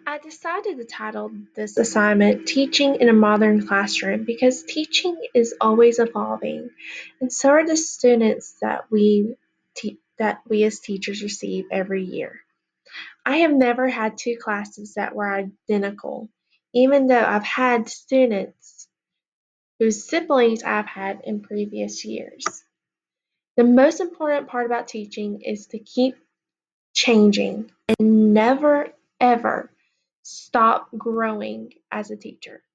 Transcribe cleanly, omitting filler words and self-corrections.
I decided to title this assignment Teaching in a Modern Classroom because teaching is always evolving, and so are the students that we as teachers receive every year. I have never had two classes that were identical, even though I've had students whose siblings I've had in previous years. The most important part about teaching is to keep changing and never ever stop growing as a teacher.